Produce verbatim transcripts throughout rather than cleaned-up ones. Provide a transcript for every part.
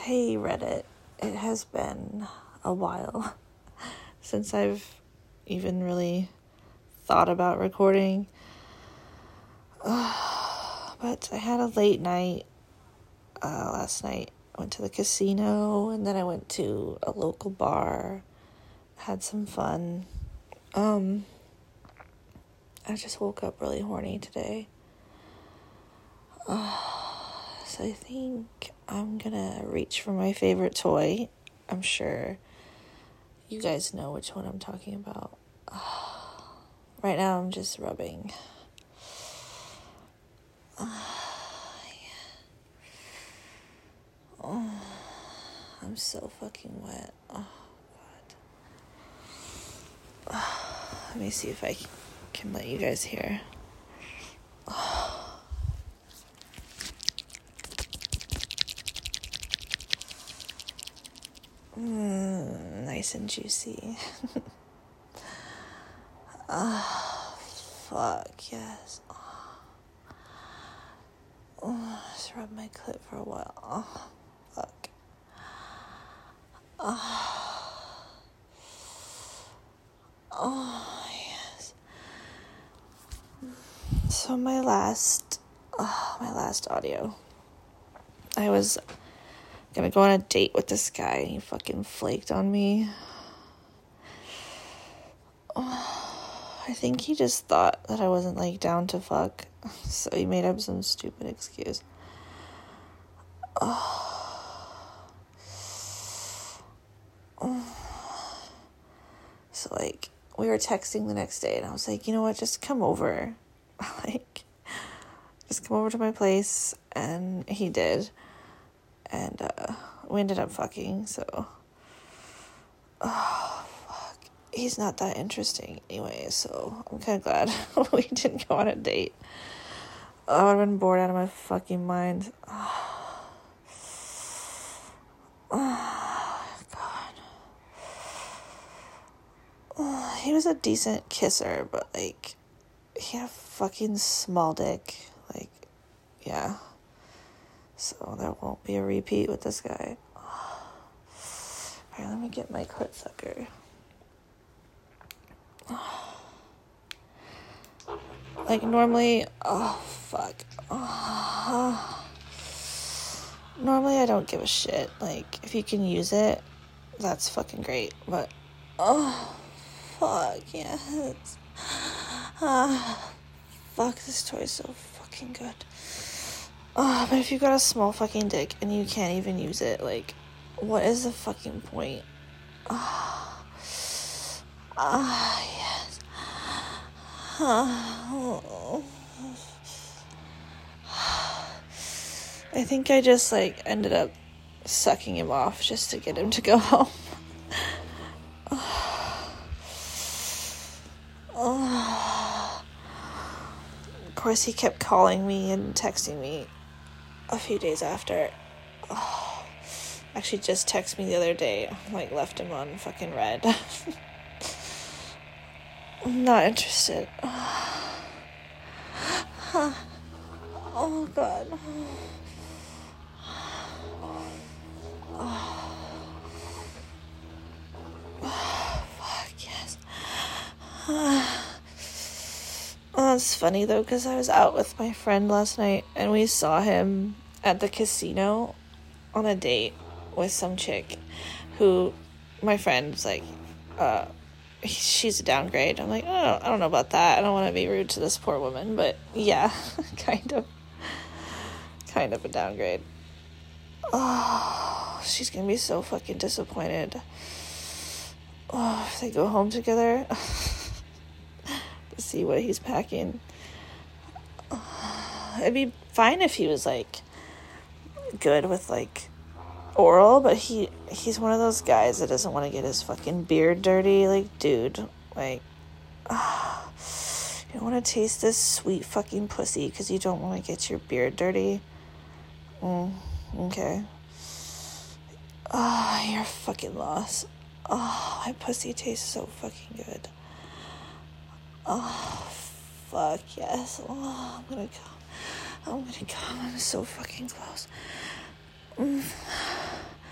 Hey Reddit, it has been a while since I've even really thought about recording, uh, but I had a late night uh, last night. I went to the casino, and then I went to a local bar, had some fun. Um, I just woke up really horny today. Uh, so I think I'm gonna reach for my favorite toy. I'm sure you guys know which one I'm talking about. Uh, right now I'm just rubbing. Uh, yeah. Oh, I'm so fucking wet. Oh, God. Uh, let me see if I can let you guys hear. Mm, nice and juicy. Oh, fuck, yes. Oh. Oh, just rub my clit for a while. Oh, fuck. Oh. Oh, yes. So my last, oh, my last audio, I was gonna go on a date with this guy, and he fucking flaked on me. Oh, I think he just thought that I wasn't, like, down to fuck, so he made up some stupid excuse. Oh. Oh. So, like, we were texting the next day, and I was like, you know what, just come over. Like, just come over to my place, and he did. And, uh, we ended up fucking, so, oh, fuck, he's not that interesting anyway, so I'm kind of glad we didn't go on a date. Oh, I would have been bored out of my fucking mind. Oh, oh God. Oh, he was a decent kisser, but, like, he had a fucking small dick, like, yeah. So there won't be a repeat with this guy. Oh. Alright, let me get my clit sucker. Oh. Like, normally, oh, fuck. Oh. Normally, I don't give a shit. Like, if you can use it, that's fucking great. But, oh, fuck, yes. Ah, fuck, this toy is so fucking good. Oh, but if you got a small fucking dick and you can't even use it, like, what is the fucking point? Ah, oh. Ah, yes. Oh. I think I just, like, ended up sucking him off just to get him to go home. Oh. Oh. Of course, he kept calling me and texting me a few days after. Oh, actually just texted me the other day. Like, left him on fucking red. I'm not interested. Oh, God. Oh. Oh, fuck, yes. Oh, it's funny, though, because I was out with my friend last night, and we saw him at the casino on a date with some chick who, my friend's like, uh, she's a downgrade. I'm like, oh, I don't know about that. I don't want to be rude to this poor woman, but yeah, kind of, kind of a downgrade. Oh, she's gonna be so fucking disappointed. Oh, if they go home together. To see what he's packing. It'd be fine if he was, like, good with, like, oral, but he he's one of those guys that doesn't want to get his fucking beard dirty. Like, dude, like, uh, you don't want to taste this sweet fucking pussy because you don't want to get your beard dirty. Mm, okay. Oh, you're a fucking loss. Oh, my pussy tastes so fucking good. Oh, fuck, yes. Oh, I'm gonna come. I'm gonna come. I'm so fucking close. Mm.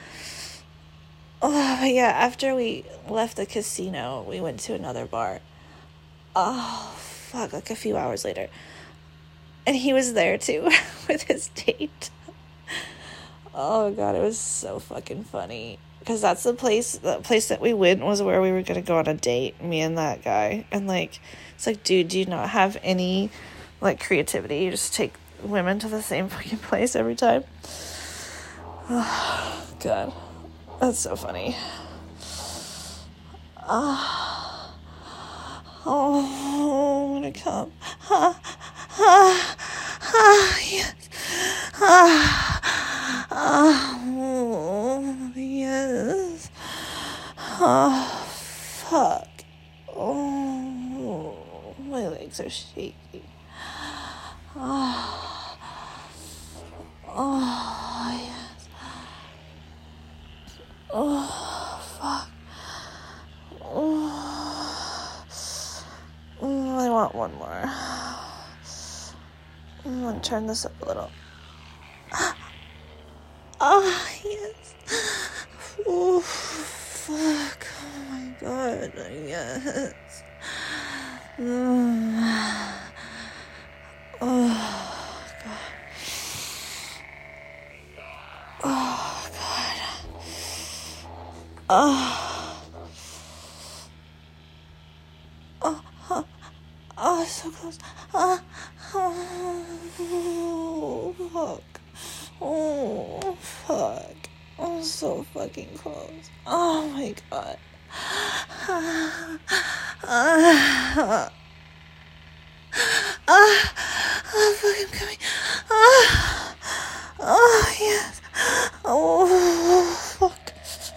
but yeah, after we left the casino, we went to another bar. Oh, fuck, like a few hours later. And he was there too with his date. Oh, God, it was so fucking funny. Because that's the place, the place that we went was where we were going to go on a date, me and that guy. And, like, it's like, dude, do you not have any, like, creativity? You just take women to the same fucking place every time. Oh, God. That's so funny. Ah. Oh, I'm gonna come. Ah, ah, ah, yes. Ah, oh, yes. Oh, fuck. Oh, my legs are shaking. Oh, oh, yes. Oh, fuck. Oh, I want one more. I'm gonna turn this up a little. Oh, yes. Oh, fuck. Oh, my God. Yes. Mm. Oh, God. Oh, God. Oh. Oh, oh, oh, so close. Oh, oh, fuck. Oh, fuck. I'm so fucking close. Oh, my God. Ah, ah, ah, oh, fuck, I'm coming. Ah, oh, yes. Oh, fuck.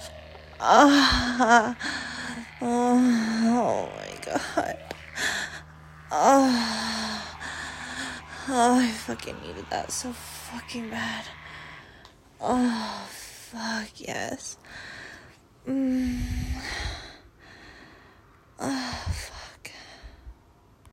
Ah, oh, oh, my God. Oh, oh, I fucking needed that so fucking bad. Oh, fuck, yes. Mm.